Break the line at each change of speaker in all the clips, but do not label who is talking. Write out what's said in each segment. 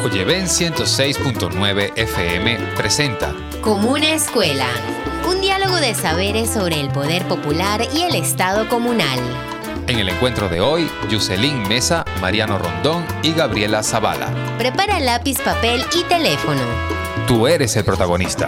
Oyeven 106.9 FM presenta
Comuna Escuela, un diálogo de saberes sobre el poder popular y el Estado comunal.
En el encuentro de hoy, Yuselín Mesa, Mariano Rondón y Gabriela Zavala.
Prepara lápiz, papel y teléfono.
Tú eres el protagonista.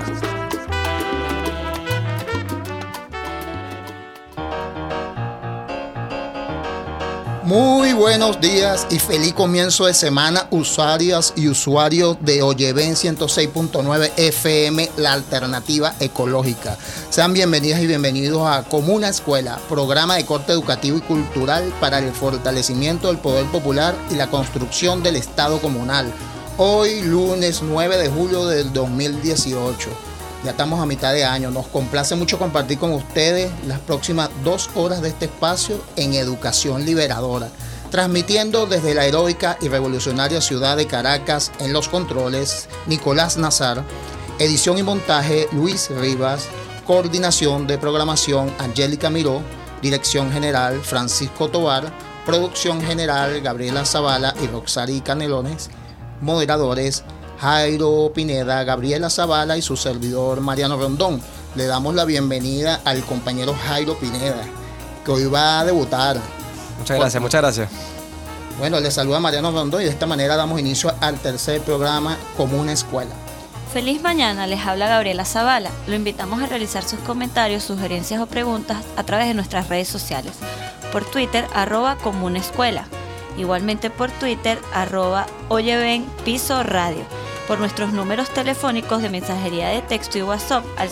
Muy buenos días y feliz comienzo de semana, usuarias y usuarios de Oyeven 106.9 FM, la alternativa ecológica. Sean bienvenidas y bienvenidos a Comuna Escuela, programa de corte educativo y cultural para el fortalecimiento del poder popular y la construcción del Estado comunal. Hoy, lunes 9 de julio del 2018. Ya estamos a mitad de año. Nos complace mucho compartir con ustedes las próximas 2 horas de este espacio en Educación Liberadora, transmitiendo desde la heroica y revolucionaria ciudad de Caracas. En los controles, Nicolás Nazar. Edición y montaje, Luis Rivas. Coordinación de programación, Angélica Miró. Dirección general, Francisco Tovar. Producción general, Gabriela Zavala y Roxari Canelones. Moderadores, Jairo Pineda, Gabriela Zavala y su servidor Mariano Rondón. Le damos la bienvenida al compañero Jairo Pineda, que hoy va a debutar.
Muchas gracias.
Bueno, le saluda Mariano Rondón y de esta manera damos inicio al tercer programa Comuna Escuela.
Feliz mañana, les habla Gabriela Zavala. Lo invitamos a realizar sus comentarios, sugerencias o preguntas a través de nuestras redes sociales. Por Twitter, @Comunaescuela. Igualmente por Twitter, @Oyeven_Radio. Por nuestros números telefónicos de mensajería de texto y WhatsApp al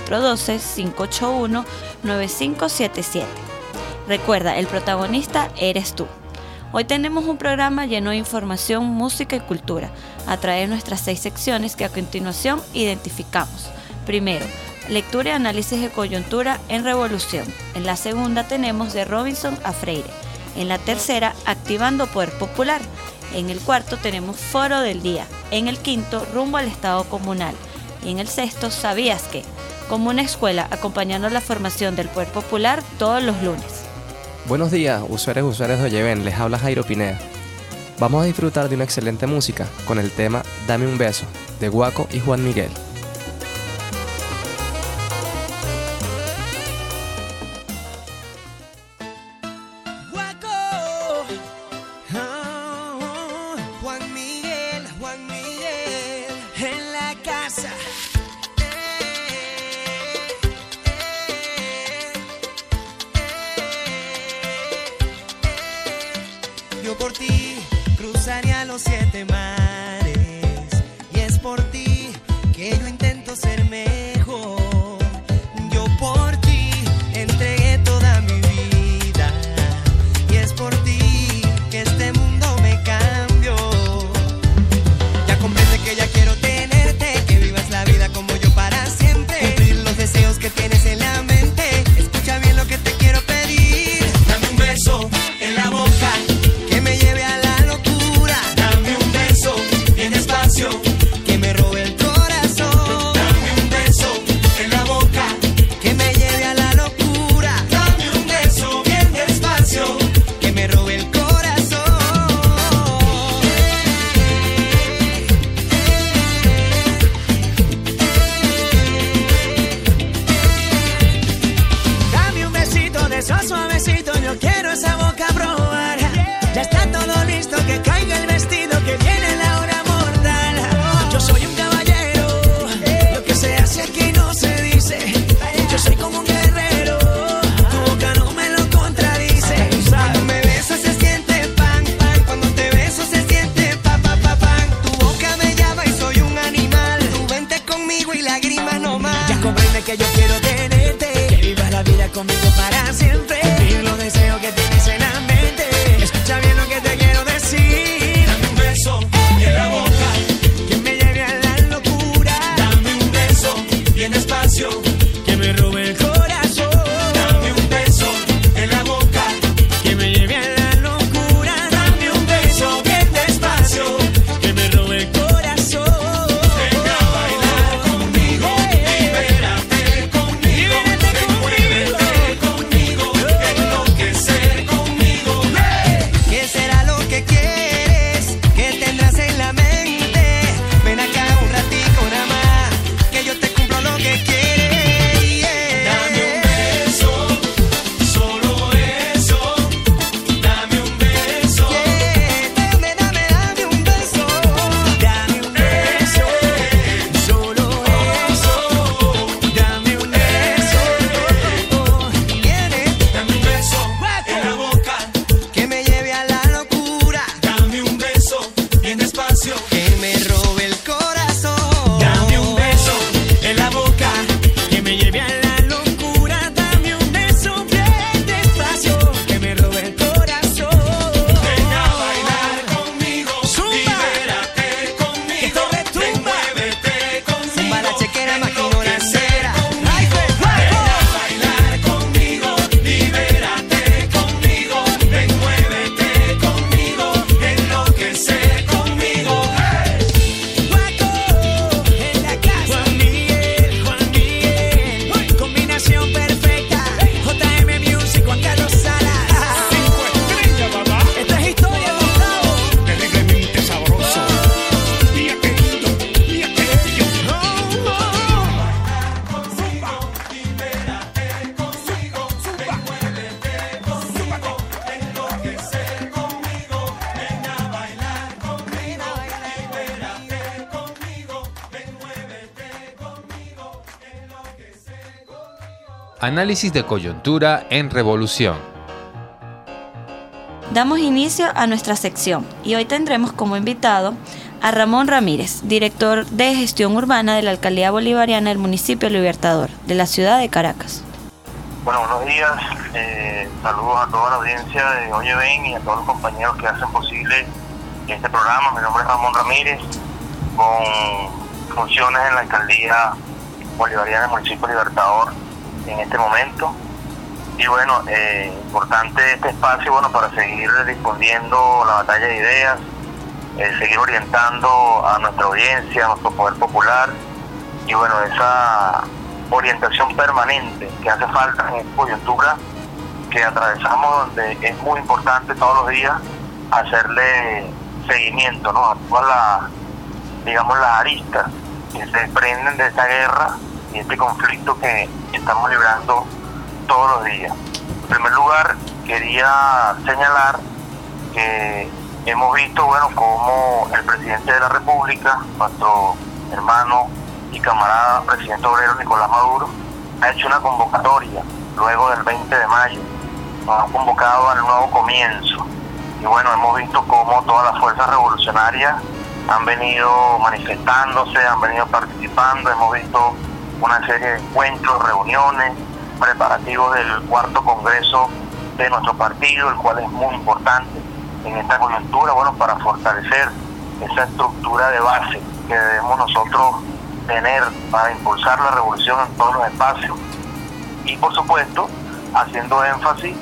0412-581-9577. Recuerda, el protagonista eres tú. Hoy tenemos un programa lleno de información, música y cultura, a través de nuestras 6 secciones que a continuación identificamos. Primero, lectura y análisis de coyuntura en Revolución. En la segunda tenemos de Robinson a Freire. En la tercera, activando poder popular. En el cuarto tenemos foro del día. En el quinto, rumbo al Estado comunal. Y en el sexto, ¿sabías qué? Como una escuela acompañando la formación del poder popular todos los lunes.
Buenos días, usuarios y usuarias de Oyeven, les habla Jairo Pineda. Vamos a disfrutar de una excelente música con el tema Dame un beso, de Guaco y Juan Miguel.
Yo por ti cruzaría los 7 mares, y es por ti que yo intento ser mejor. Yo por ti entregué toda mi vida, y es por ti que este mundo me cambió. Ya comprende que ya quiero tenerte, que vivas la vida como yo para siempre, cumplir los deseos que tienes en la mente. Escucha bien lo que te quiero pedir. Dame un beso en la boca que me lleve a la locura. Dame un beso bien
Análisis de coyuntura en Revolución.
Damos inicio a nuestra sección y hoy tendremos como invitado a Ramón Ramírez, director de gestión urbana de la Alcaldía Bolivariana del municipio Libertador, de la ciudad de Caracas.
Bueno, buenos días, saludos a toda la audiencia de Oye Ven y a todos los compañeros que hacen posible este programa. Mi nombre es Ramón Ramírez, con funciones en la Alcaldía Bolivariana del municipio Libertador en este momento. Y bueno, importante este espacio, bueno, para seguir difundiendo la batalla de ideas, seguir orientando a nuestra audiencia, a nuestro poder popular, y bueno, esa orientación permanente que hace falta en esta coyuntura que atravesamos, donde es muy importante todos los días hacerle seguimiento, ¿no?, a todas las aristas que se desprenden de esta guerra y este conflicto que estamos librando todos los días. En primer lugar, quería señalar que hemos visto, bueno, cómo el presidente de la República, nuestro hermano y camarada presidente obrero Nicolás Maduro, ha hecho una convocatoria luego del 20 de mayo, nos ha convocado al nuevo comienzo. Y bueno, hemos visto cómo todas las fuerzas revolucionarias han venido manifestándose, han venido participando, hemos visto una serie de encuentros, reuniones, preparativos del 4º Congreso de nuestro partido, el cual es muy importante en esta coyuntura, bueno, para fortalecer esa estructura de base que debemos nosotros tener para impulsar la revolución en todos los espacios. Y por supuesto, haciendo énfasis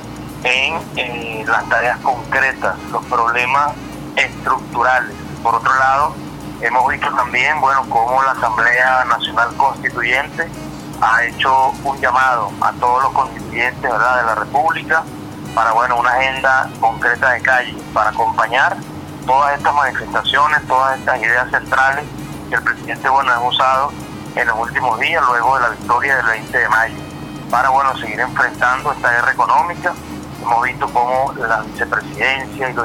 en las tareas concretas, los problemas estructurales. Por otro lado, hemos visto también, bueno, cómo la Asamblea Nacional Constituyente ha hecho un llamado a todos los constituyentes, ¿verdad?, de la República para, bueno, una agenda concreta de calle para acompañar todas estas manifestaciones, todas estas ideas centrales que el presidente, bueno, ha usado en los últimos días luego de la victoria del 20 de mayo para, bueno, seguir enfrentando esta guerra económica. Hemos visto cómo la vicepresidencia y las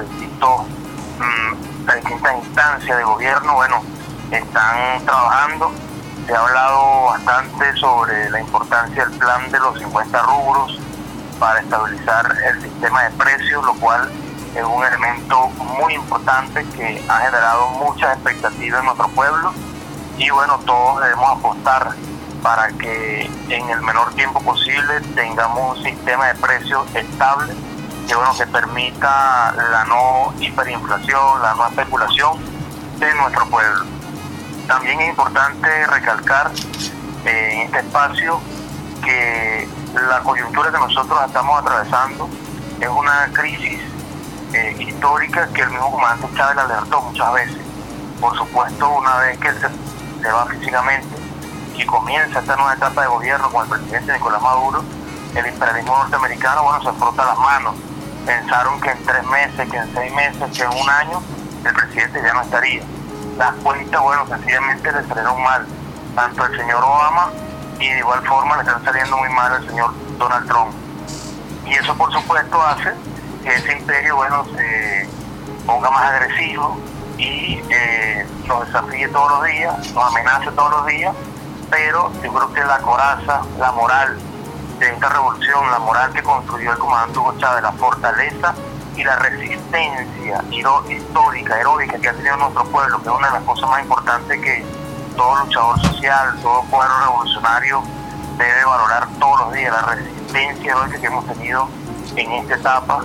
distintas instancias de gobierno, bueno, están trabajando. Se ha hablado bastante sobre la importancia del plan de los 50 rubros para estabilizar el sistema de precios, lo cual es un elemento muy importante que ha generado muchas expectativas en nuestro pueblo. Y bueno, todos debemos apostar para que en el menor tiempo posible tengamos un sistema de precios estable que, bueno, que permita la no hiperinflación, la no especulación de nuestro pueblo. También es importante recalcar en este espacio que la coyuntura que nosotros estamos atravesando es una crisis histórica que el mismo comandante Chávez alertó muchas veces. Por supuesto, una vez que él se va físicamente y comienza esta nueva etapa de gobierno con el presidente Nicolás Maduro, el imperialismo norteamericano, bueno, se frota las manos. Pensaron que en 3 meses, que en 6 meses, que en un año el presidente ya no estaría. Las cuentas, bueno, sencillamente le salieron mal, tanto al señor Obama y de igual forma le están saliendo muy mal al señor Donald Trump. Y eso, por supuesto, hace que ese imperio, bueno, se ponga más agresivo y nos desafíe todos los días, nos amenace todos los días, pero yo creo que la coraza, la moral de esta revolución, la moral que construyó el comandante Hugo Chávez, la fortaleza y la resistencia histórica, heroica que ha tenido nuestro pueblo, que es una de las cosas más importantes que todo luchador social, todo pueblo revolucionario debe valorar todos los días. La resistencia heroica que hemos tenido en esta etapa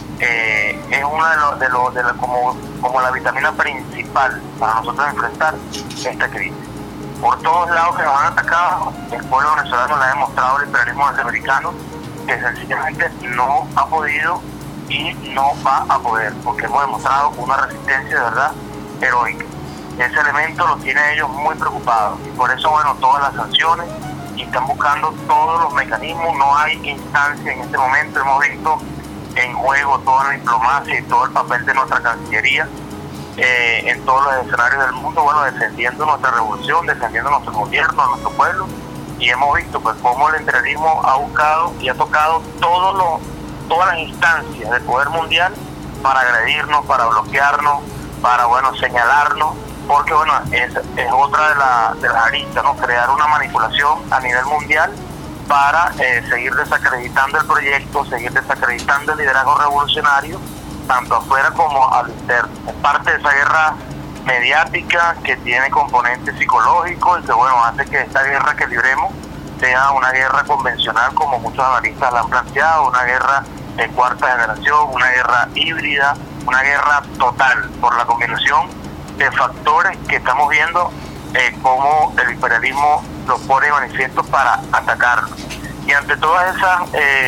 es una como la vitamina principal para nosotros enfrentar esta crisis. Por todos lados que nos han atacado, el pueblo venezolano le ha demostrado al imperialismo norteamericano que sencillamente no ha podido y no va a poder, porque hemos demostrado una resistencia de verdad heroica. Ese elemento lo tiene ellos muy preocupados y por eso, bueno, todas las sanciones y están buscando todos los mecanismos. No hay instancia en este momento. Hemos visto en juego toda la diplomacia y todo el papel de nuestra Cancillería en todos los escenarios del mundo, bueno, defendiendo nuestra revolución, defendiendo nuestro gobierno, a nuestro pueblo. Y hemos visto pues cómo el imperialismo ha buscado y ha tocado todas las instancias del poder mundial para agredirnos, para bloquearnos, para, bueno, señalarnos, porque, bueno, es otra de las aristas, ¿no? Crear una manipulación a nivel mundial para seguir desacreditando el proyecto, seguir desacreditando el liderazgo revolucionario, tanto afuera como al interno. Es parte de esa guerra mediática que tiene componentes psicológicos y que bueno, hace que esta guerra que libremos sea una guerra convencional, como muchos analistas la han planteado, una guerra de cuarta generación, una guerra híbrida, una guerra total, por la combinación de factores que estamos viendo cómo el imperialismo los pone de manifiesto para atacarnos. Y ante todas esas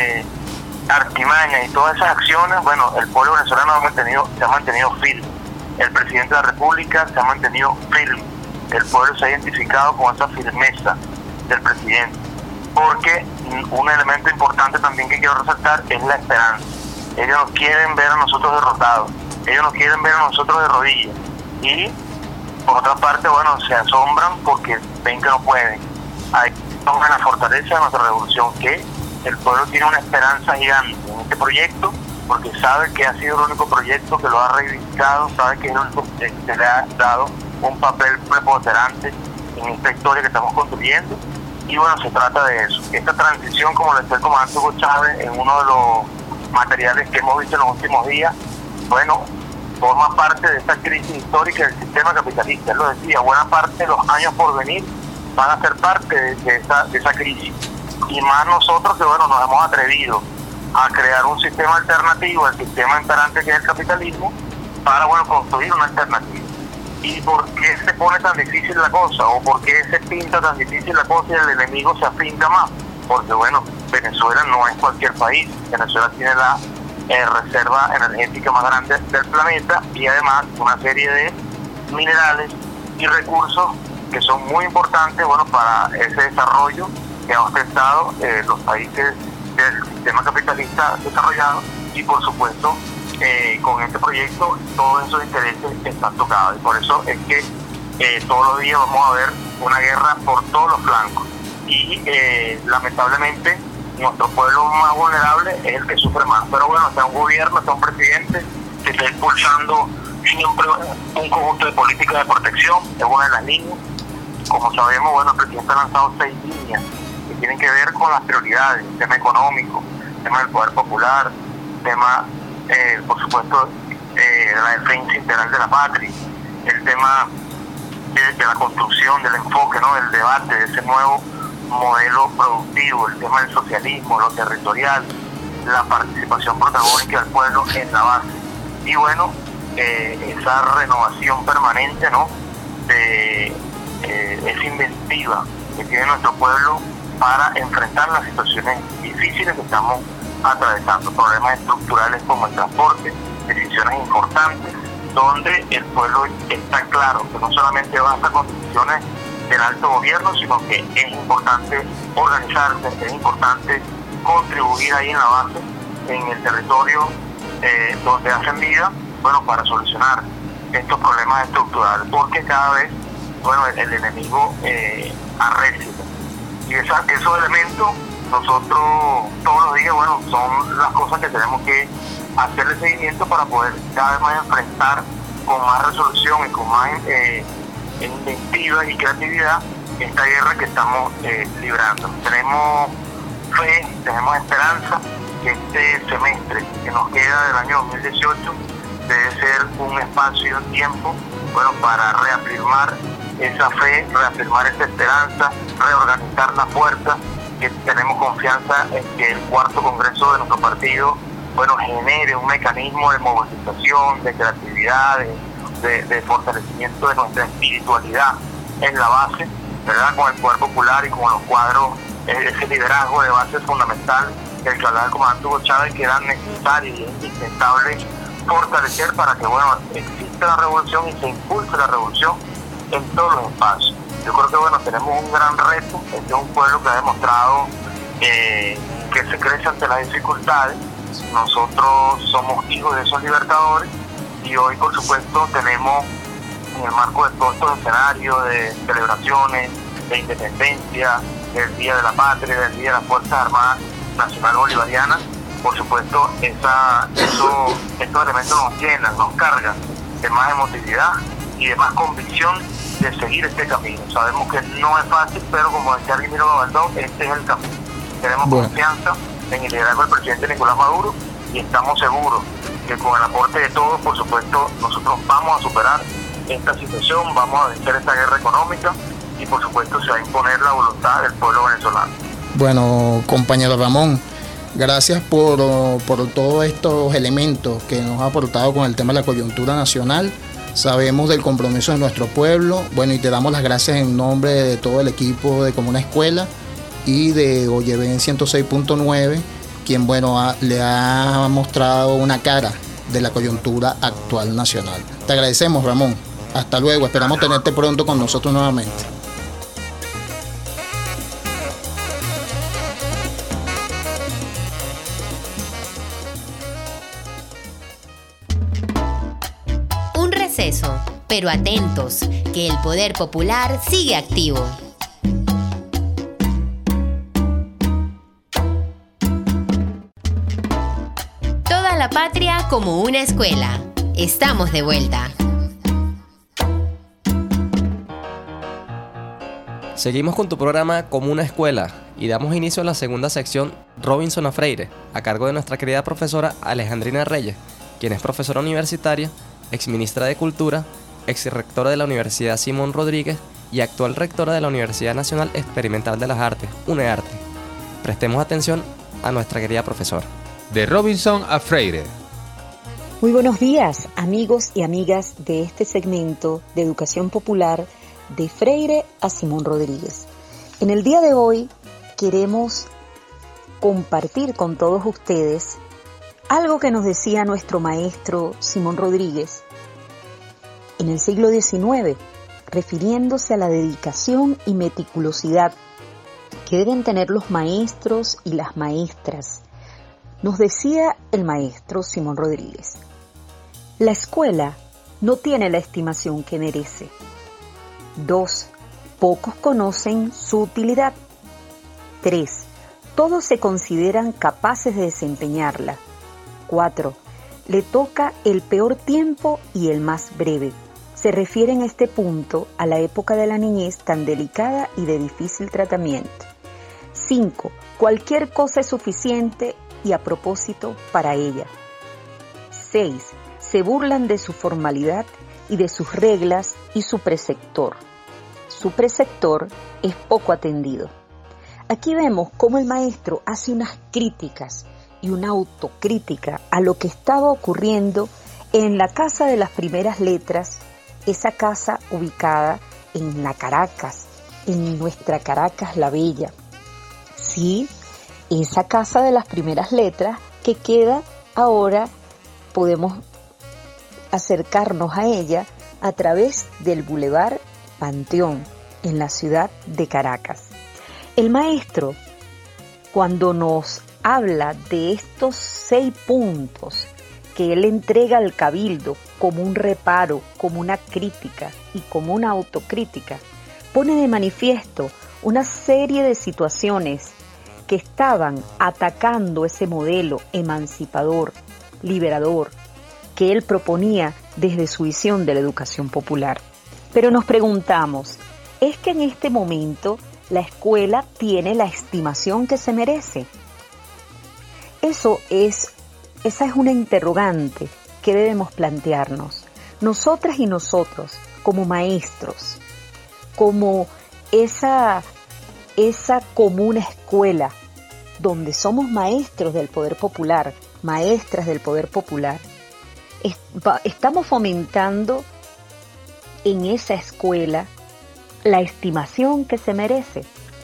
artimañas y todas esas acciones, bueno, el pueblo venezolano se ha mantenido firme. El presidente de la República se ha mantenido firme. El pueblo se ha identificado con esa firmeza del presidente. Porque un elemento importante también que quiero resaltar es la esperanza. Ellos no quieren ver a nosotros derrotados. Ellos no quieren ver a nosotros de rodillas. Y por otra parte, bueno, se asombran porque ven que no pueden. Ahí estamos en la fortaleza de nuestra revolución, que el pueblo tiene una esperanza gigante en este proyecto, porque sabe que ha sido el único proyecto que lo ha reivindicado, sabe que es el único que le ha dado un papel preponderante en esta historia que estamos construyendo. Y bueno, se trata de eso. Esta transición, como le decía el comandante Hugo Chávez en uno de los materiales que hemos visto en los últimos días, bueno, forma parte de esta crisis histórica del sistema capitalista. Él lo decía, buena parte de los años por venir van a ser parte de esa crisis. Y más nosotros que, bueno, nos hemos atrevido a crear un sistema alternativo al sistema imperante que es el capitalismo, para, bueno, construir una alternativa. ¿Y por qué se pone tan difícil la cosa? ¿O por qué se pinta tan difícil la cosa y el enemigo se afinca más? Porque, bueno, Venezuela no es cualquier país. Venezuela tiene la reserva energética más grande del planeta y además una serie de minerales y recursos que son muy importantes, bueno, para ese desarrollo que han ostentado los países del sistema capitalista desarrollado. Y por supuesto, con este proyecto todos esos intereses están tocados, y por eso es que todos los días vamos a ver una guerra por todos los flancos. Y lamentablemente nuestro pueblo más vulnerable es el que sufre más. Pero bueno, está un gobierno, está un presidente que está impulsando siempre un conjunto de políticas de protección, es una de las líneas. Como sabemos, bueno, el presidente ha lanzado 6 líneas que tienen que ver con las prioridades: el tema económico, el tema del poder popular, el tema, por supuesto, de la defensa integral de la patria, el tema de la construcción, del enfoque, ¿no?, del debate, de ese nuevo modelo productivo, el tema del socialismo, lo territorial, la participación protagónica del pueblo en la base. Y bueno, esa renovación permanente, ¿no?, de esa inventiva que tiene nuestro pueblo para enfrentar las situaciones difíciles que estamos atravesando, problemas estructurales como el transporte, decisiones importantes, donde el pueblo está claro que no solamente basta con decisiones del alto gobierno, sino que es importante organizarse, es importante contribuir ahí en la base, en el territorio donde hacen vida, bueno, para solucionar estos problemas estructurales, porque cada vez, bueno, el enemigo arrecia. Y esos elementos nosotros todos los días, bueno, son las cosas que tenemos que hacerle seguimiento para poder cada vez más enfrentar con más resolución y con más inventiva y creatividad esta guerra que estamos librando. Tenemos fe, tenemos esperanza que este semestre que nos queda del año 2018 debe ser un espacio y tiempo, bueno, para reafirmar esa fe, reafirmar esa esperanza, reorganizar la fuerza, que tenemos confianza en que el 4º Congreso de nuestro partido, bueno, genere un mecanismo de movilización, de creatividad, de fortalecimiento de nuestra espiritualidad en la base, ¿verdad?, con el poder popular y con los cuadros, ese liderazgo de base fundamental del que hablaba el comandante Hugo Chávez, que era necesario y indispensable fortalecer para que, bueno, exista la revolución y se impulse la revolución en todos los espacios. Yo creo que, bueno, tenemos un gran reto. Este es un pueblo que ha demostrado que se crece ante las dificultades. Nosotros somos hijos de esos libertadores y hoy, por supuesto, tenemos, en el marco de todos estos escenarios de celebraciones, de independencia, del Día de la Patria, del Día de las Fuerzas Armadas Nacional Bolivariana, por supuesto, estos elementos nos llenan, nos cargan de más emotividad y de más convicción de seguir este camino. Sabemos que no es fácil, pero como decía Guillermo Gabaldón, este es el camino. Tenemos
Bueno.
confianza en el liderazgo del presidente Nicolás Maduro y estamos seguros que con el aporte de todos, por supuesto, nosotros vamos a superar esta situación, vamos a vencer esta guerra económica y por supuesto se va a imponer la voluntad del pueblo venezolano.
Bueno, compañero Ramón, gracias por todos estos elementos que nos ha aportado con el tema de la coyuntura nacional. Sabemos del compromiso de nuestro pueblo. Bueno, y te damos las gracias en nombre de todo el equipo de Como una Escuela y de Oyeven 106.9, quien, bueno, le ha mostrado una cara de la coyuntura actual nacional. Te agradecemos, Ramón. Hasta luego. Esperamos tenerte pronto con nosotros nuevamente.
Un receso, pero atentos, que el poder popular sigue activo. Toda la patria como una escuela. Estamos de vuelta.
Seguimos con tu programa Como una Escuela y damos inicio a la segunda sección Robinson a Freire, a cargo de nuestra querida profesora Alejandrina Reyes, quien es profesora universitaria, exministra de Cultura, exrectora de la Universidad Simón Rodríguez y actual rectora de la Universidad Nacional Experimental de las Artes, UNEARTE. Prestemos atención a nuestra querida profesora.
De Robinson a Freire.
Muy buenos días, amigos y amigas de este segmento de Educación Popular de Freire a Simón Rodríguez. En el día de hoy queremos compartir con todos ustedes algo que nos decía nuestro maestro Simón Rodríguez en el siglo XIX, refiriéndose a la dedicación y meticulosidad que deben tener los maestros y las maestras. Nos decía el maestro Simón Rodríguez: la escuela no tiene la estimación que merece. 2. Pocos conocen su utilidad. 3. Todos se consideran capaces de desempeñarla. 4. Le toca el peor tiempo y el más breve. Se refiere en este punto a la época de la niñez tan delicada y de difícil tratamiento. 5. Cualquier cosa es suficiente y a propósito para ella. 6. Se burlan de su formalidad y de sus reglas y su preceptor. Su preceptor es poco atendido. Aquí vemos cómo el maestro hace unas críticas y una autocrítica a lo que estaba ocurriendo en la Casa de las Primeras Letras, esa casa ubicada en la Caracas, en nuestra Caracas la Bella. Sí, esa Casa de las Primeras Letras que queda ahora, podemos acercarnos a ella a través del Boulevard Panteón, en la ciudad de Caracas. El maestro, cuando nos habla de estos 6 puntos que él entrega al cabildo como un reparo, como una crítica y como una autocrítica, pone de manifiesto una serie de situaciones que estaban atacando ese modelo emancipador, liberador, que él proponía desde su visión de la educación popular. Pero nos preguntamos, ¿es que en este momento la escuela tiene la estimación que se merece? Esa es una interrogante que debemos plantearnos. Nosotras y nosotros, como maestros, como esa común escuela, donde somos maestros del poder popular, maestras del poder popular, estamos fomentando en esa escuela la estimación que se merece.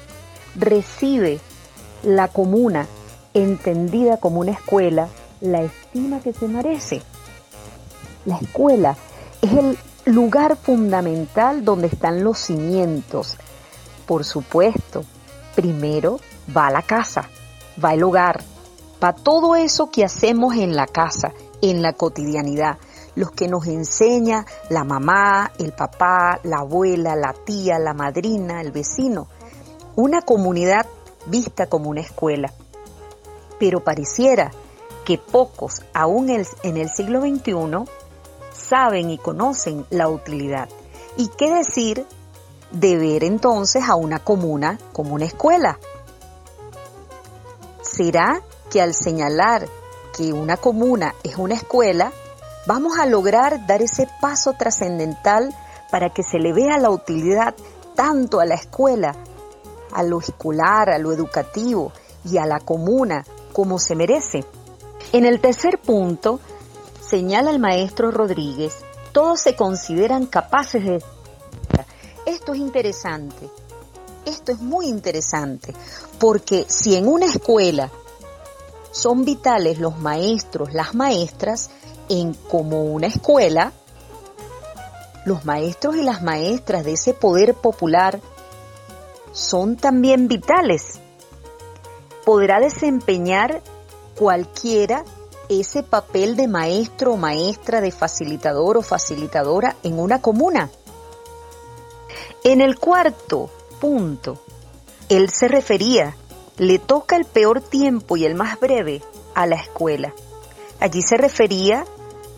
Recibe la comuna, entendida como una escuela, la estima que se merece. La escuela es el lugar fundamental donde están los cimientos. Por supuesto, primero va la casa, va el hogar, va todo eso que hacemos en la casa, en la cotidianidad. Los que nos enseña la mamá, el papá, la abuela, la tía, la madrina, el vecino. Una comunidad vista como una escuela. Pero pareciera que pocos, aún en el siglo XXI, saben y conocen la utilidad. ¿Y qué decir de ver entonces a una comuna como una escuela? ¿Será que al señalar que una comuna es una escuela, vamos a lograr dar ese paso trascendental para que se le vea la utilidad tanto a la escuela, a lo escolar, a lo educativo y a la comuna como se merece? En el tercer punto, señala el maestro Rodríguez, todos se consideran capaces de... Esto es interesante, esto es muy interesante, porque si en una escuela son vitales los maestros, las maestras, como una escuela, los maestros y las maestras de ese poder popular son también vitales. Podrá desempeñar cualquiera ese papel de maestro o maestra, de facilitador o facilitadora en una comuna. En el cuarto punto, él se refería, le toca el peor tiempo y el más breve a la escuela. Allí se refería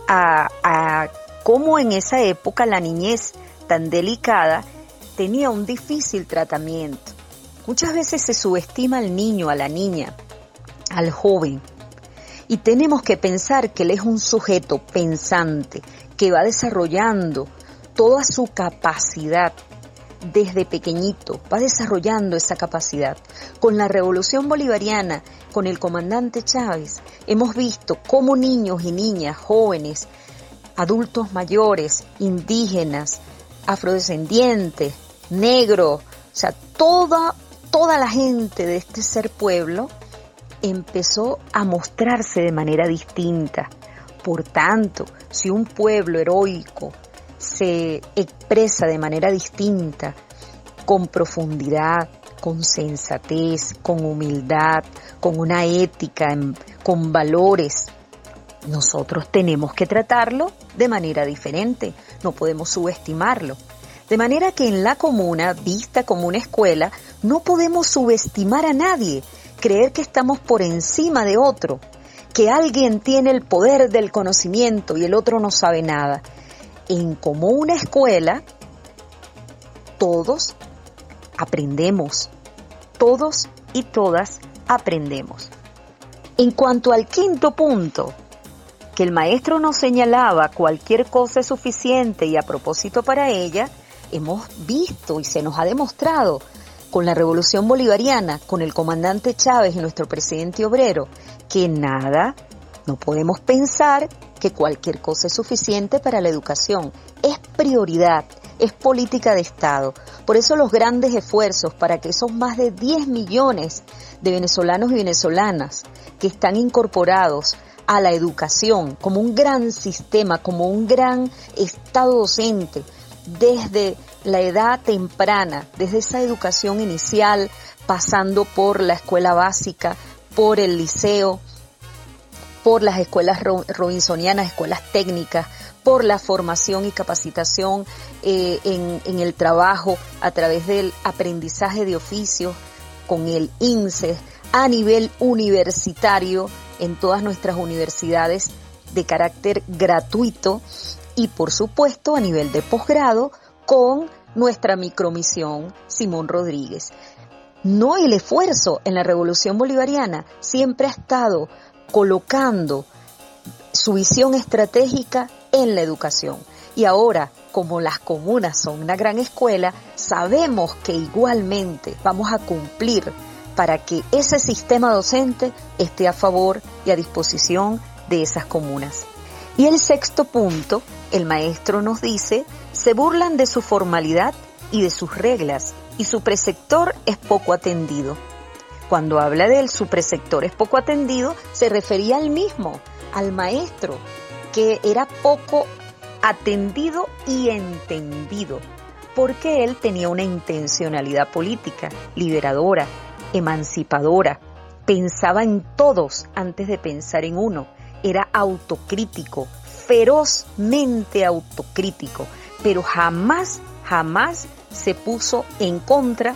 a cómo en esa época la niñez tan delicada tenía un difícil tratamiento. Muchas veces se subestima al niño, a la niña, al joven. Y tenemos que pensar que él es un sujeto pensante, que va desarrollando toda su capacidad desde pequeñito, va desarrollando esa capacidad. Con la Revolución Bolivariana, con el comandante Chávez, hemos visto cómo niños y niñas, jóvenes, adultos mayores, indígenas, afrodescendientes, negros, o sea, toda la gente de este ser pueblo empezó a mostrarse de manera distinta. Por tanto, si un pueblo heroico se expresa de manera distinta, con profundidad, con sensatez, con humildad, con una ética, con valores, nosotros tenemos que tratarlo de manera diferente, no podemos subestimarlo. De manera que en la comuna, vista como una escuela, no podemos subestimar a nadie, creer que estamos por encima de otro, que alguien tiene el poder del conocimiento y el otro no sabe nada. Como una escuela, todos aprendemos, todos y todas aprendemos. En cuanto al quinto punto, que el maestro nos señalaba cualquier cosa es suficiente y a propósito para ella, hemos visto y se nos ha demostrado con la Revolución Bolivariana, con el comandante Chávez y nuestro presidente obrero, que nada, no podemos pensar que cualquier cosa es suficiente para la educación. Es prioridad, es política de Estado. Por eso los grandes esfuerzos para que esos más de 10 millones de venezolanos y venezolanas que están incorporados a la educación como un gran sistema, como un gran Estado docente, desde la edad temprana, desde esa educación inicial, pasando por la escuela básica, por el liceo, por las escuelas robinsonianas, escuelas técnicas, por la formación y capacitación en el trabajo a través del aprendizaje de oficios con el INSEE, a nivel universitario en todas nuestras universidades de carácter gratuito y por supuesto a nivel de posgrado con nuestra micromisión Simón Rodríguez. No, el esfuerzo en la Revolución Bolivariana siempre ha estado colocando su visión estratégica en la educación. Y ahora, como las comunas son una gran escuela, sabemos que igualmente vamos a cumplir para que ese sistema docente esté a favor y a disposición de esas comunas. Y el sexto punto, el maestro nos dice, se burlan de su formalidad y de sus reglas, y su preceptor es poco atendido. Cuando habla de él, su preceptor es poco atendido, se refería al mismo, al maestro, que era poco atendido y entendido, porque él tenía una intencionalidad política, liberadora, emancipadora, pensaba en todos antes de pensar en uno, era autocrítico, ferozmente autocrítico, pero jamás se puso en contra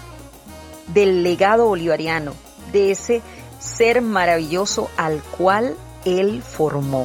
del legado bolivariano, de ese ser maravilloso al cual él formó.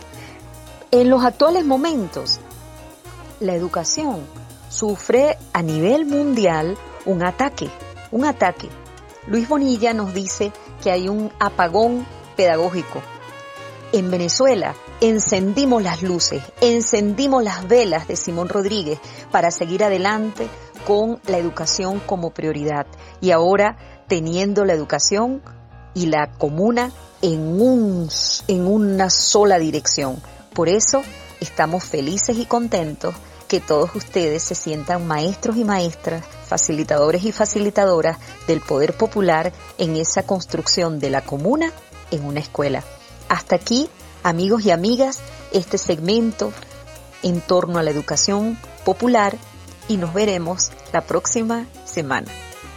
En los actuales momentos, la educación sufre a nivel mundial un ataque. Luis Bonilla nos dice que hay un apagón pedagógico. En Venezuela encendimos las luces, encendimos las velas de Simón Rodríguez para seguir adelante con la educación como prioridad. Y ahora, teniendo la educación y la comuna en una sola dirección. Por eso estamos felices y contentos que todos ustedes se sientan maestros y maestras, facilitadores y facilitadoras del poder popular en esa construcción de la comuna en una escuela. Hasta aquí, amigos y amigas, este segmento en torno a la educación popular y nos veremos la próxima semana.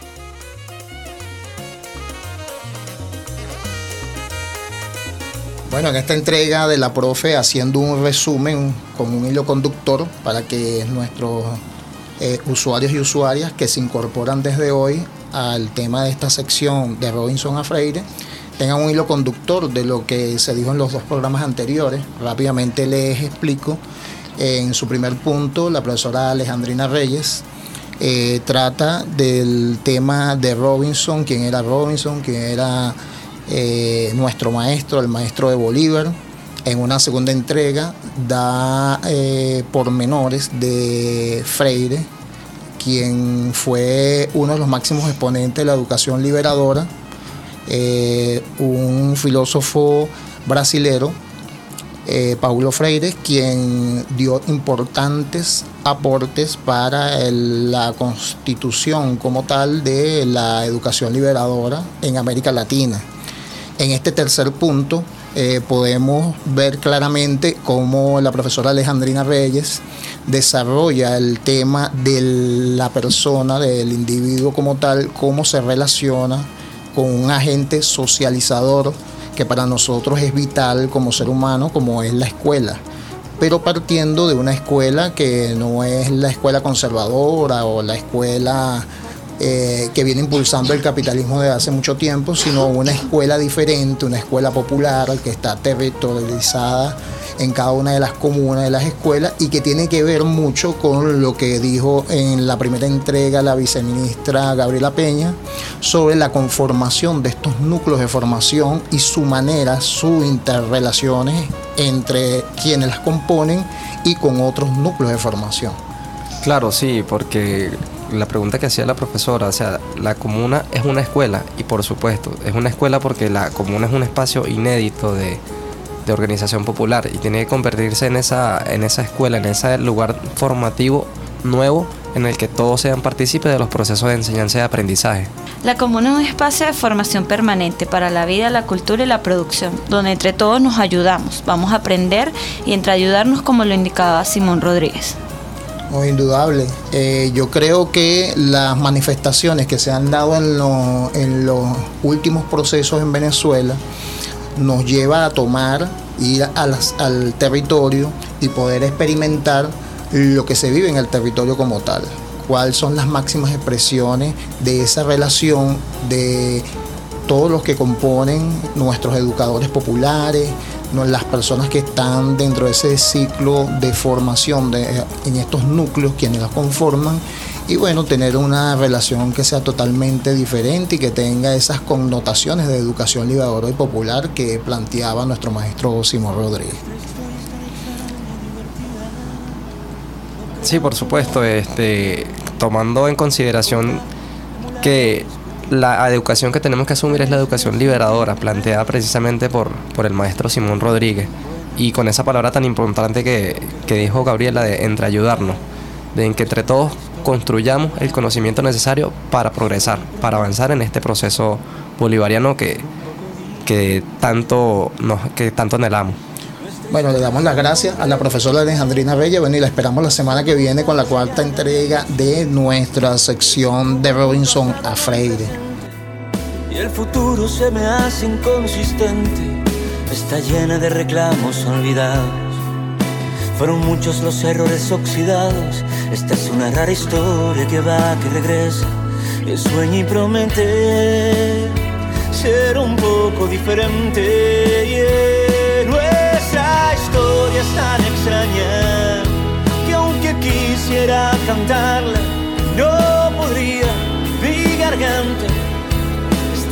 Bueno, en esta entrega de la profe haciendo un resumen con un hilo conductor para que nuestros usuarios y usuarias que se incorporan desde hoy al tema de esta sección de Robinson a Freire tengan un hilo conductor de lo que se dijo en los dos programas anteriores. Rápidamente les explico. En su primer punto, la profesora Alejandrina Reyes trata del tema de Robinson, quién era nuestro maestro, el maestro de Bolívar. En una segunda entrega da pormenores de Freire, quien fue uno de los máximos exponentes de la educación liberadora, un filósofo brasilero, Paulo Freire, quien dio importantes aportes para la constitución como tal de la educación liberadora en América Latina. En este tercer punto podemos ver claramente cómo la profesora Alejandrina Reyes desarrolla el tema de la persona, del individuo como tal, cómo se relaciona con un agente socializador que para nosotros es vital como ser humano, como es la escuela, pero partiendo de una escuela que no es la escuela conservadora o la escuela que viene impulsando el capitalismo desde hace mucho tiempo, sino una escuela diferente, una escuela popular que está territorializada en cada una de las comunas de las escuelas y que tiene que ver mucho con lo que dijo en la primera entrega la viceministra Gabriela Peña sobre la conformación de estos núcleos de formación y su manera, sus interrelaciones entre quienes las componen y con otros núcleos de formación.
Claro, sí, porque la pregunta que hacía la profesora, o sea, la comuna es una escuela y por supuesto, es una escuela porque la comuna es un espacio inédito de organización popular y tiene que convertirse en esa escuela, en ese lugar formativo nuevo en el que todos sean partícipes de los procesos de enseñanza y aprendizaje.
La comuna es un espacio de formación permanente para la vida, la cultura y la producción, donde entre todos nos ayudamos, vamos a aprender y entre ayudarnos como lo indicaba Simón Rodríguez.
Muy indudable. Yo creo que las manifestaciones que se han dado en los últimos procesos en Venezuela nos lleva a ir al territorio y poder experimentar lo que se vive en el territorio como tal. Cuáles son las máximas expresiones de esa relación de todos los que componen nuestros educadores populares, las personas que están dentro de ese ciclo de formación en estos núcleos, quienes las conforman, y bueno, tener una relación que sea totalmente diferente y que tenga esas connotaciones de educación liberadora y popular que planteaba nuestro maestro Simón Rodríguez.
Sí, por supuesto, tomando en consideración que la educación que tenemos que asumir es la educación liberadora, planteada precisamente por el maestro Simón Rodríguez, y con esa palabra tan importante que dijo Gabriela de entre ayudarnos, de que entre todos construyamos el conocimiento necesario para progresar, para avanzar en este proceso bolivariano que tanto anhelamos.
Bueno, le damos las gracias a la profesora Alejandrina Reyes. Bueno, y la esperamos la semana que viene con la cuarta entrega de nuestra sección de Robinson a Freire.
Y el futuro se me hace inconsistente, está llena de reclamos olvidados. Fueron muchos los errores oxidados. Esta es una rara historia que va, que regresa, que sueña y promete ser un poco diferente. Nuestra historia es tan extraña que aunque quisiera cantarla, no podría. Mi garganta está vencida.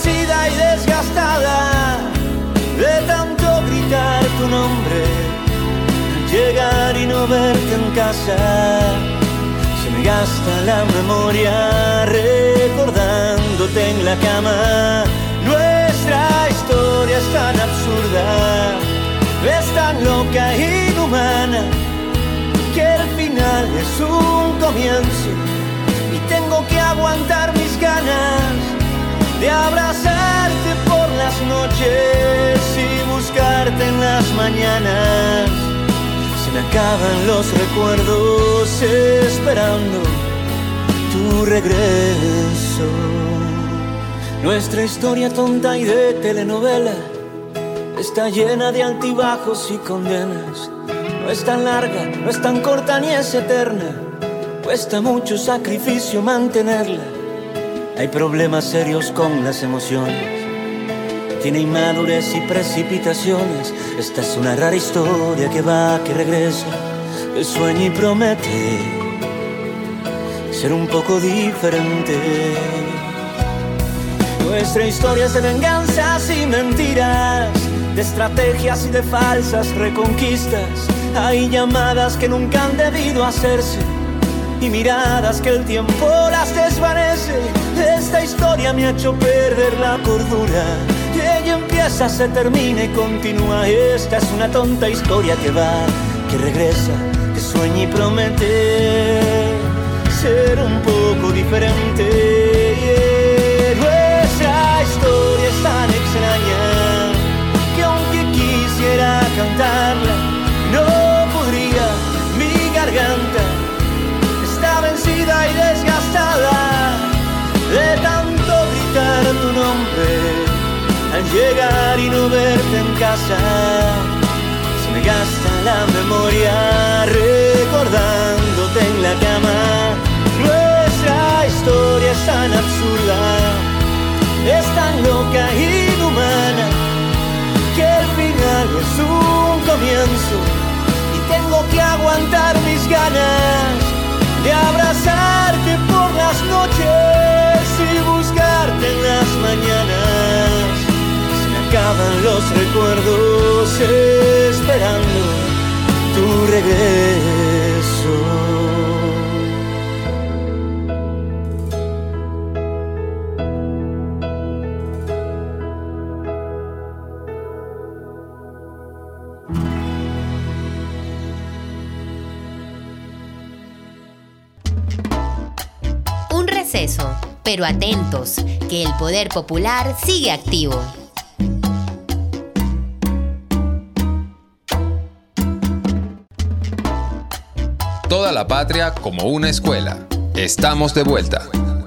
vencida y desgastada de tanto gritar tu nombre, al llegar y no verte en casa. Se me gasta la memoria recordándote en la cama. Nuestra historia es tan absurda, es tan loca e inhumana, que el final es un comienzo y tengo que aguantar mis ganas de abrazarte por las noches y buscarte en las mañanas. Se me acaban los recuerdos esperando tu regreso. Nuestra historia tonta y de telenovela está llena de altibajos y condenas. No es tan larga, no es tan corta ni es eterna. Cuesta mucho sacrificio mantenerla. Hay problemas serios con las emociones. Tiene inmadurez y precipitaciones. Esta es una rara historia que va, que regresa, que sueña y promete ser un poco diferente. Nuestra historia es de venganzas y mentiras, de estrategias y de falsas reconquistas. Hay llamadas que nunca han debido hacerse y miradas que el tiempo las desvanece. Esta historia me ha hecho perder la cordura. Ella empieza, se termina y continúa. Esta es una tonta historia que va, que regresa, que sueña y promete ser un poco diferente. Nuestra historia es tan extraña que aunque quisiera cantarla, no podría. Mi garganta está vencida y desgastada de tanto gritar tu nombre al llegar y no verte en casa. Se me gasta la memoria recordándote en la cama. Nuestra historia es tan absurda, es tan loca e inhumana, que el final es un comienzo y tengo que aguantar mis ganas de abrazarte por las noches y buscarte en las mañanas. Se me acaban los recuerdos esperando tu regreso.
Pero atentos, que el poder popular sigue activo.
Toda la patria como una escuela. Estamos de vuelta.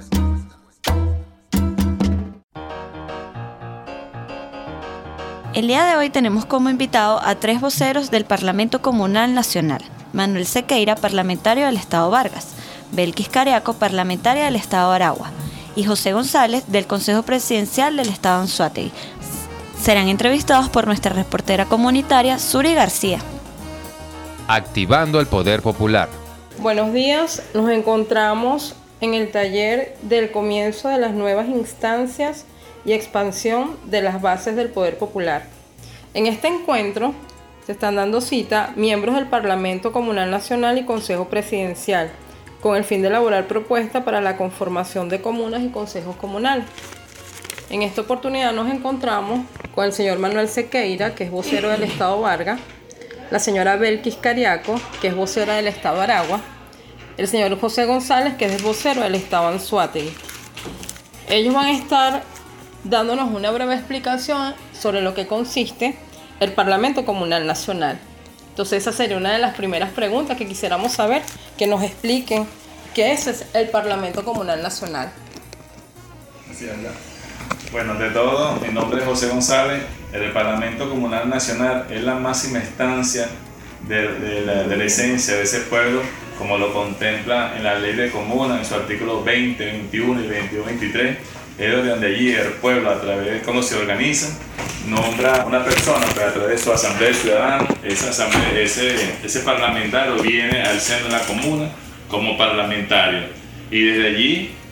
El día de hoy tenemos como invitado a 3 voceros del Parlamento Comunal Nacional. Manuel Sequeira, parlamentario del Estado Vargas; Belkis Cariaco, parlamentaria del Estado Aragua; y José González, del Consejo Presidencial del Estado Anzoátegui. Serán entrevistados por nuestra reportera comunitaria, Suri García.
Activando el poder popular.
Buenos días, nos encontramos en el taller del comienzo de las nuevas instancias y expansión de las bases del poder popular. En este encuentro se están dando cita miembros del Parlamento Comunal Nacional y Consejo Presidencial, con el fin de elaborar propuestas para la conformación de comunas y consejos comunales. En esta oportunidad nos encontramos con el señor Manuel Sequeira, que es vocero del Estado Vargas, la señora Belkis Cariaco, que es vocera del Estado Aragua, el señor José González, que es vocero del Estado Anzoátegui. Ellos van a estar dándonos una breve explicación sobre lo que consiste el Parlamento Comunal Nacional. Entonces esa sería una de las primeras preguntas que quisiéramos saber, que nos expliquen qué es el Parlamento Comunal Nacional.
Así anda. Bueno, ante todo, mi nombre es José González. El Parlamento Comunal Nacional es la máxima instancia de la esencia de ese pueblo, como lo contempla en la Ley de Comunas, en su artículo 20, 21 y 22-23. Es donde allí el pueblo, a través de cómo se organiza, nombra una persona, pero a través de su asamblea de ciudadanos, ese parlamentario viene al seno de la comuna como parlamentario, y desde allí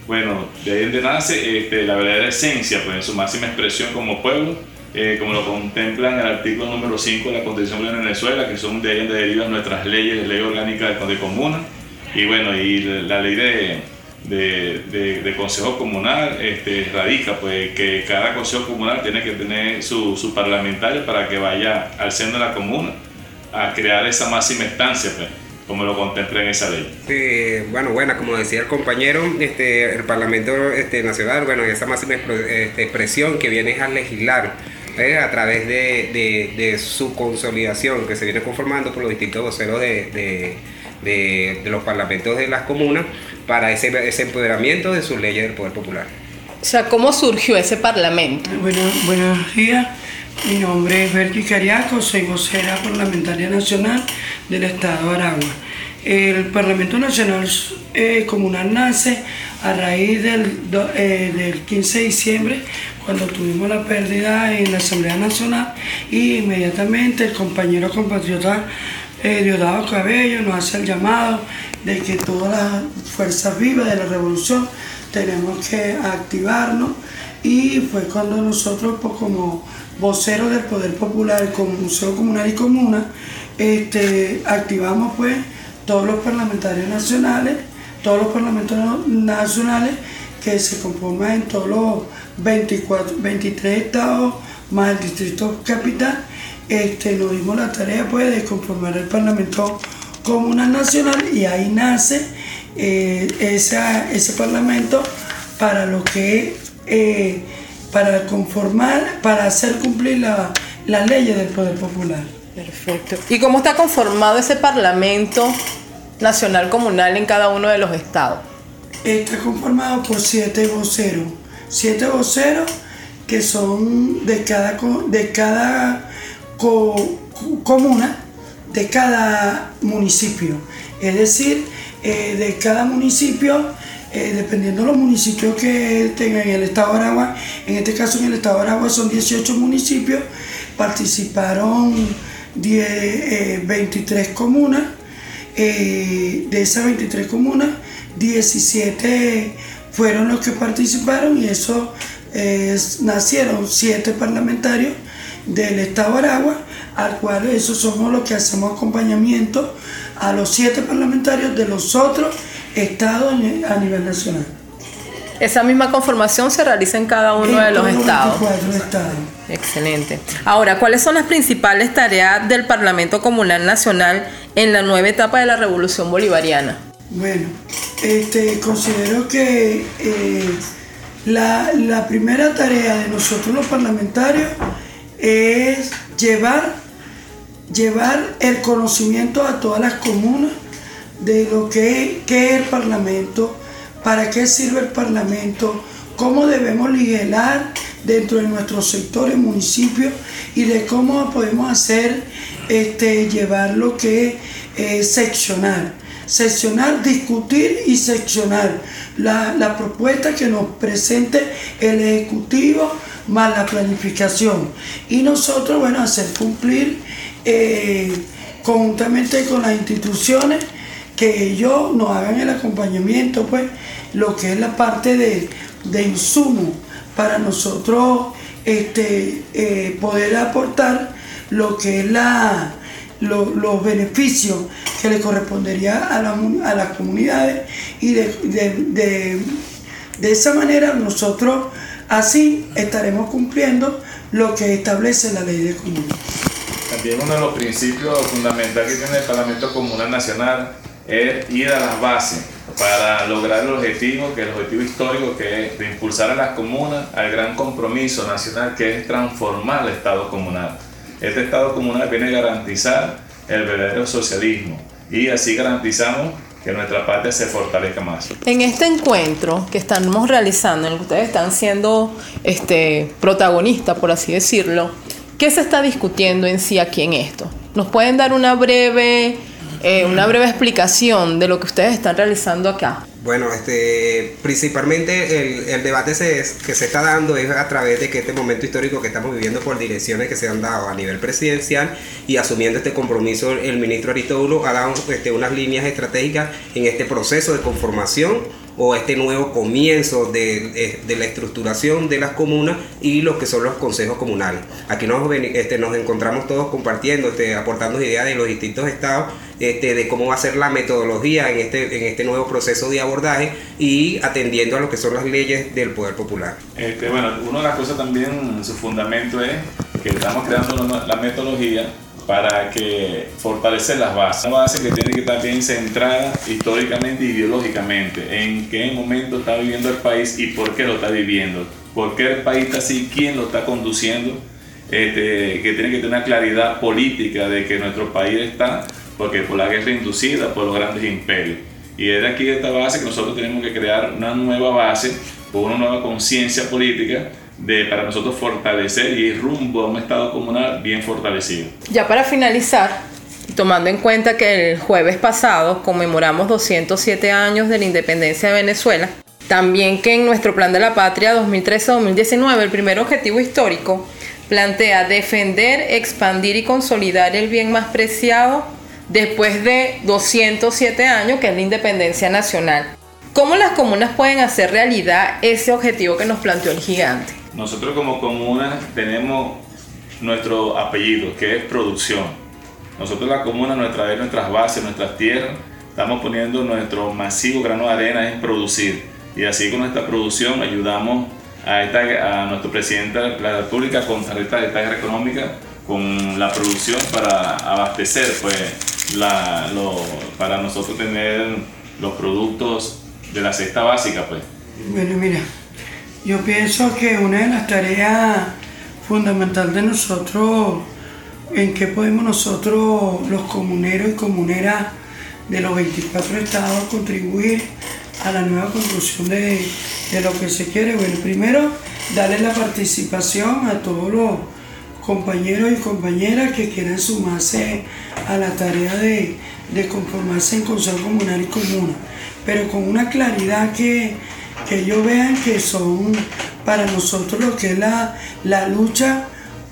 bueno, de ahí donde nace la verdadera esencia, pues en su máxima expresión como pueblo, como lo contempla en el artículo número 5 de la Constitución de Venezuela, que son de ahí donde derivan nuestras leyes, ley orgánica de comuna, y bueno, y la ley de consejo comunal radica pues que cada consejo comunal tiene que tener su parlamentario para que vaya al seno de la comuna a crear esa máxima instancia, pues, como lo contempla en esa ley.
Bueno, como decía el compañero, el Parlamento Nacional, bueno, esa máxima expresión que viene a legislar a través de su consolidación, que se viene conformando por los distintos voceros de los parlamentos de las comunas para ese empoderamiento de sus leyes del poder popular.
O sea, ¿cómo surgió ese parlamento?
Buenos días, mi nombre es Berti Cariaco, soy vocera parlamentaria nacional del Estado de Aragua. El Parlamento Nacional Comunal nace a raíz del 15 de diciembre, cuando tuvimos la pérdida en la Asamblea Nacional, y inmediatamente el compañero compatriota Diosdado Cabello nos hace el llamado de que todas las fuerzas vivas de la revolución tenemos que activarnos, y fue cuando nosotros, pues, como voceros del Poder Popular, como Museo Comunal y Comuna, activamos pues todos los parlamentarios nacionales, todos los parlamentos nacionales que se conforman en todos los 23 estados más el distrito capital. Nos dimos la tarea pues de conformar el Parlamento Comunal Nacional, y ahí nace ese parlamento para lo que para conformar, para hacer cumplir las leyes del Poder Popular.
Perfecto. ¿Y cómo está conformado ese Parlamento Nacional Comunal en cada uno de los estados?
Está conformado por 7 voceros. 7 voceros que son de cada comuna, de cada municipio. Es decir, de cada municipio, dependiendo de los municipios que tengan en el estado de Aragua, en este caso en el estado de Aragua son 18 municipios, participaron 23 comunas. De esas 23 comunas, 17 fueron los que participaron, y eso nacieron 7 parlamentarios del estado de Aragua, al cual esos somos los que hacemos acompañamiento a los 7 parlamentarios de los otros estados a nivel nacional.
Esa misma conformación se realiza en cada uno de los estados.
24 estados.
Excelente. Ahora, ¿cuáles son las principales tareas del Parlamento Comunal Nacional en la nueva etapa de la Revolución Bolivariana?
Bueno, considero que la primera tarea de nosotros los parlamentarios es llevar el conocimiento a todas las comunas de lo que es el Parlamento, para qué sirve el Parlamento, cómo debemos legislar dentro de nuestros sectores, municipios, y de cómo podemos hacer, llevar lo que es seccionar, discutir y seccionar la propuesta que nos presente el Ejecutivo más la planificación, y nosotros, bueno, hacer cumplir conjuntamente con las instituciones que ellos nos hagan el acompañamiento, pues lo que es la parte de insumo para nosotros poder aportar lo que es los beneficios que le correspondería a las comunidades, y de esa manera nosotros así estaremos cumpliendo lo que establece la ley de comunas.
También uno de los principios fundamentales que tiene el Parlamento Comunal Nacional es ir a las bases para lograr el objetivo histórico, que es de impulsar a las comunas al gran compromiso nacional, que es transformar el Estado comunal. Este Estado comunal viene a garantizar el verdadero socialismo, y así garantizamos que nuestra patria se fortalezca más.
En este encuentro que estamos realizando, en el que ustedes están siendo protagonistas, por así decirlo, ¿qué se está discutiendo en sí aquí en esto? ¿Nos pueden dar una breve explicación de lo que ustedes están realizando acá?
Bueno, principalmente el debate que se está dando es a través de que este momento histórico que estamos viviendo, por direcciones que se han dado a nivel presidencial, y asumiendo este compromiso el ministro Aristóbulo ha dado unas líneas estratégicas en este proceso de conformación o este nuevo comienzo de la estructuración de las comunas y lo que son los consejos comunales. Aquí nos encontramos todos compartiendo, aportando ideas de los distintos estados, de cómo va a ser la metodología en este nuevo proceso de abordaje y atendiendo a lo que son las leyes del poder popular.
Bueno, una de las cosas también, su fundamento es que estamos creando la metodología para que fortalecer las bases. Una base que tiene que estar bien centrada históricamente y ideológicamente en qué momento está viviendo el país y por qué lo está viviendo. Por qué el país está así, quién lo está conduciendo, que tiene que tener una claridad política de que nuestro país está porque por la guerra inducida por los grandes imperios. Y es de aquí de esta base que nosotros tenemos que crear una nueva base con una nueva conciencia política para nosotros fortalecer y ir rumbo a un estado comunal bien fortalecido.
Ya para finalizar, tomando en cuenta que el jueves pasado conmemoramos 207 años de la independencia de Venezuela, también que en nuestro Plan de la Patria 2013-2019 el primer objetivo histórico plantea defender, expandir y consolidar el bien más preciado después de 207 años, que es la independencia nacional. ¿Cómo las comunas pueden hacer realidad ese objetivo que nos planteó el gigante?
Nosotros como comunas tenemos nuestro apellido, que es producción. Nosotros la comuna, nuestras bases, nuestras tierras, estamos poniendo nuestro masivo grano de arena en producir. Y así con esta producción ayudamos a nuestro presidente de la República con tarjetas de guerra económica con la producción para abastecer para nosotros tener los productos de la cesta básica.
Bueno, mira, yo pienso que una de las tareas fundamentales de nosotros, en que podemos nosotros, los comuneros y comuneras de los 24 estados, contribuir a la nueva construcción de lo que se quiere. Bueno, primero, darle la participación a todos los compañeros y compañeras que quieran sumarse a la tarea de conformarse en Consejo Comunal y Comuna, pero con una claridad que ellos vean que son para nosotros lo que es la lucha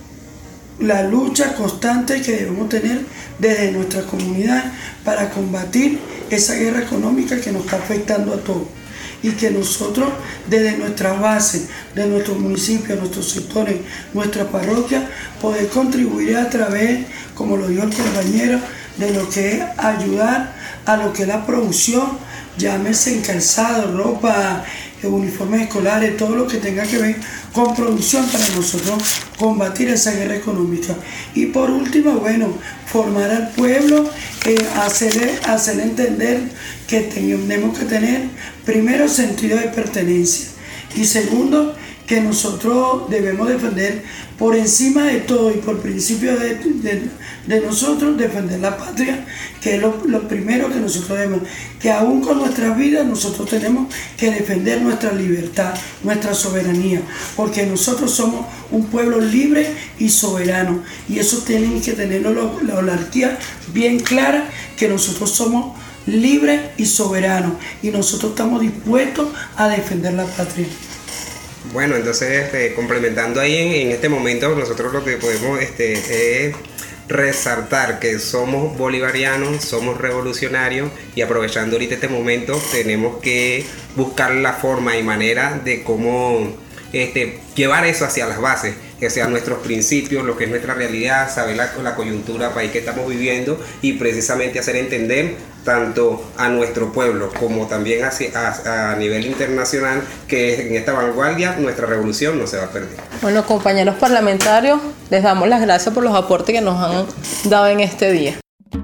constante que debemos tener desde nuestra comunidad para combatir esa guerra económica que nos está afectando a todos, y que nosotros desde nuestras bases, de nuestros municipios, nuestros sectores, nuestra parroquia, poder contribuir a través, como lo dijo el compañero, de lo que es ayudar a lo que es la producción, llámese en calzado, ropa, uniformes escolares, todo lo que tenga que ver con producción para nosotros combatir esa guerra económica. Y por último, bueno, formar al pueblo, hacerle entender que tenemos que tener primero sentido de pertenencia y segundo que nosotros debemos defender por encima de todo y por principio de nosotros defender la patria, que es lo primero que nosotros debemos, que aún con nuestras vidas nosotros tenemos que defender nuestra libertad, nuestra soberanía, porque nosotros somos un pueblo libre y soberano, y eso tienen que tenerlo la oligarquía bien clara, que nosotros somos libres y soberanos, y nosotros estamos dispuestos a defender la patria.
Bueno, entonces complementando ahí en este momento, nosotros lo que podemos es resaltar que somos bolivarianos, somos revolucionarios, y aprovechando ahorita este momento tenemos que buscar la forma y manera de cómo llevar eso hacia las bases, hacia nuestros principios, lo que es nuestra realidad, saber la coyuntura país que estamos viviendo, y precisamente hacer entender tanto a nuestro pueblo como también a nivel internacional que en esta vanguardia nuestra revolución no se va a perder.
Bueno, compañeros parlamentarios, les damos las gracias por los aportes que nos han dado en este día.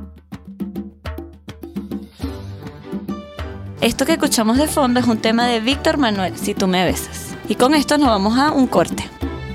Esto que escuchamos de fondo es un tema de Víctor Manuel, Si tú me besas. Y con esto nos vamos a un corte.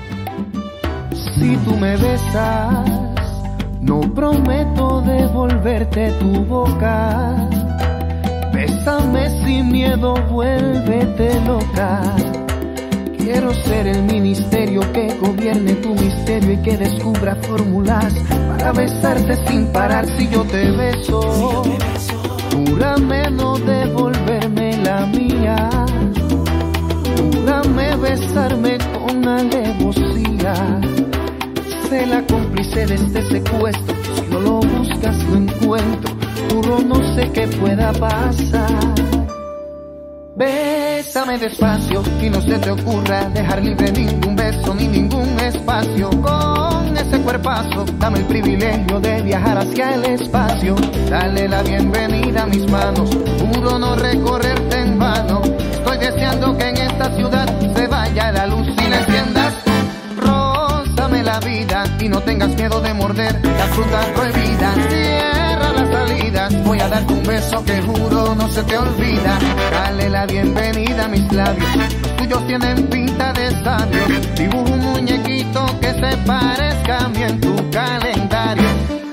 Si tú me besas, no prometo devolverte tu boca. Bésame sin miedo, vuélvete loca. Quiero ser el ministerio que gobierne tu misterio y que descubra fórmulas para besarte sin parar. Si yo te beso, júrame no devolverme la mía. Júrame besarme con alevosía. Sé la cómplice de este secuestro. Si no lo buscas no encuentro. Juro no sé qué pueda pasar.
Bésame despacio y no se te ocurra dejar libre ningún beso ni ningún espacio. Con ese cuerpazo dame el privilegio de viajar hacia el espacio. Dale la bienvenida a mis manos, juro no recorrerte en vano. Estoy deseando que en esta ciudad se vaya la luz y la enciendas. Rózame la vida y no tengas miedo de morder la fruta prohibida. Cierra las salidas, voy a darte un beso que juro no se te olvida. Dale la bienvenida a mis labios, los tuyos tienen pinta de sabios. Dibujo un muñequito que se parezca a mí en tu calendario.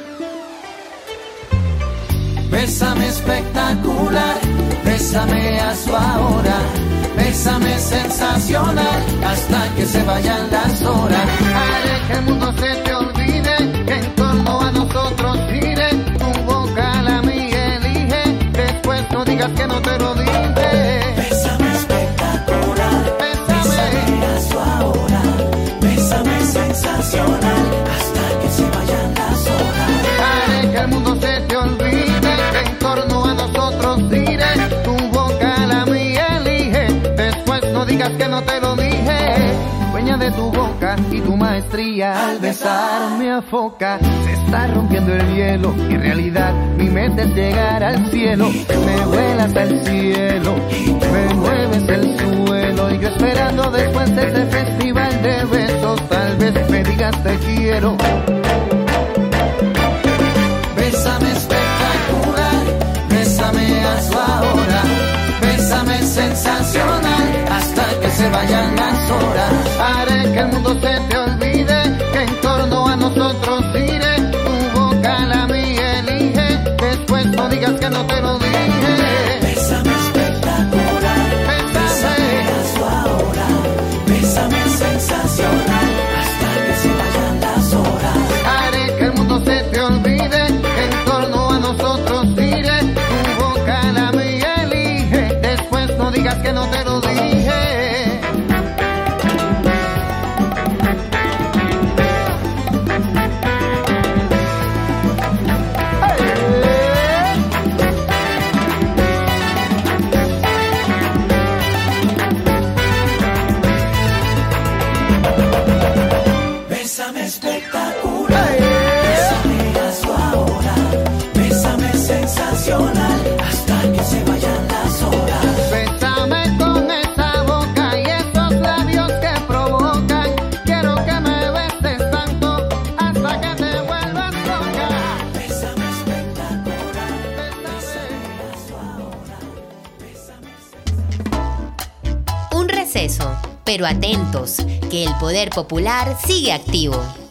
Bésame espectacular, bésame a su ahora. Bésame sensacional hasta que se vayan las horas.
Haré que el mundo se te olvide, que en torno a nosotros gire. Tu boca la mía elige, después no digas que no te lo dije.
Bésame espectacular, bésame a su ahora. Bésame sensacional hasta que se vayan las horas.
Haré que el mundo se te olvide, que en torno a nosotros gire. Tu boca la mía elige, después no digas que no te lo dije. Dueña de tu boca y tu maestría al besar me afoca. Se está rompiendo el hielo, en realidad mi mente es llegar al cielo. Me vuelas al cielo, me mueves el suelo. Y yo esperando después de este festival de besos, tal vez me digas te quiero.
Bésame espectacular, bésame a su ahora. Bésame sensacional hasta que se vayan las horas.
Haré que el mundo se te olvide, que en torno a nosotros gire. Tu boca la mía elige, después no digas que no te lo dije.
Bésame espectacular, bésame a su ahora. Bésame sensacional hasta que se vayan las horas.
Haré que el mundo se te olvide, que en torno a nosotros gire. Tu boca la mía elige, después no digas que no te lo dije.
Bésame espectacular, bésame a su ahora. Bésame sensacional hasta que se vayan las horas.
Bésame con esa boca y esos labios que provocan. Quiero que me beses tanto hasta que te vuelvas loca.
Bésame espectacular, bésame a su ahora. Bésame.
Un receso, pero atentos, que el poder popular sigue activo.